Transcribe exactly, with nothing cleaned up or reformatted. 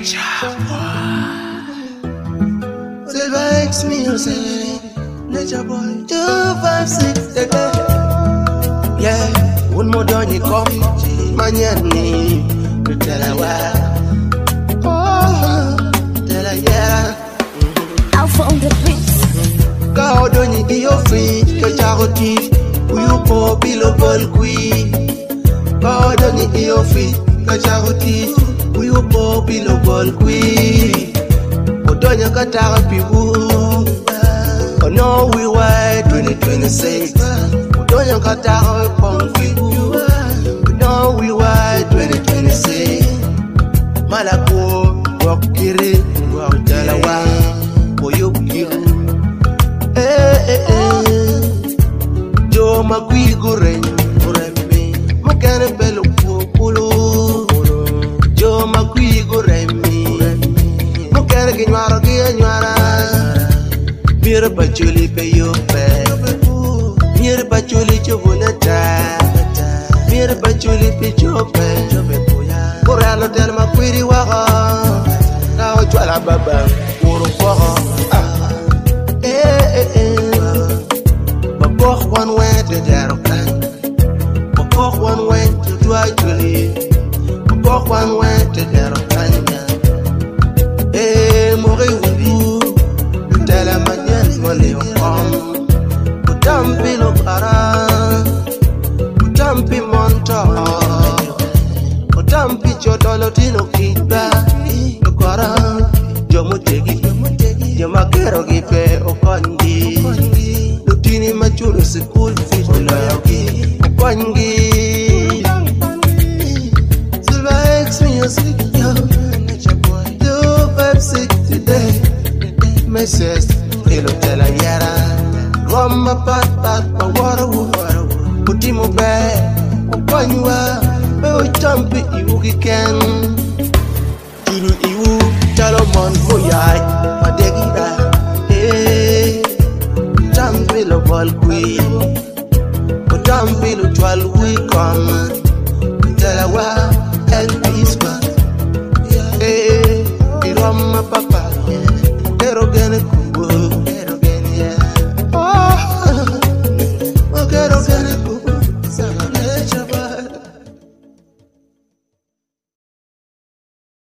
Silver X music, Nature Boy, two five six, yeah, one more done you come, Maniani, you tell her why, oh, tell her yeah, Alpha on the beats, go don't you be your free, Kacharoti, you po below ball queen, go don't you be your free, Kacharoti, you po below ball queen. Odonya katara pibu Oh no we white twenty twenty-six Odonya katara pong pibu Oh no we white twenty twenty-six Malako wakiri wakitalawa Boyo kiru Eh eh eh Jo makwi gure Uremi Mokane pelo pupulu Jo makwi gure Nyara kia nyara Mira bachuli pe yope Mira bachuli chubunata Mira bachuli pe chope Kura lo tel makwiri waka Kao chwala baba Uru waka Eh eh eh Bakok one way to Darokan Bakok one way to Dwajuli Bakok one way to Darokan Eh, mori ubu, tela manyan mole on. Utampi lo para, utampi monto, utampi chodolo tino kiba. Lo para, jomo tegi, joma kero gipe okongi. Lutini machuru school fees loyogi, okongi. Silver X music yo. Today, Missus Hello tell her yara Roma pat pat pa water water Putimo bag Opanywa Bewo champi iwu kiken Turu iwu Chalomon moyay Madegira Eh Champi lo ball queen Champi lo twal wikon Tell her wa Elvis wa Eh Roma pat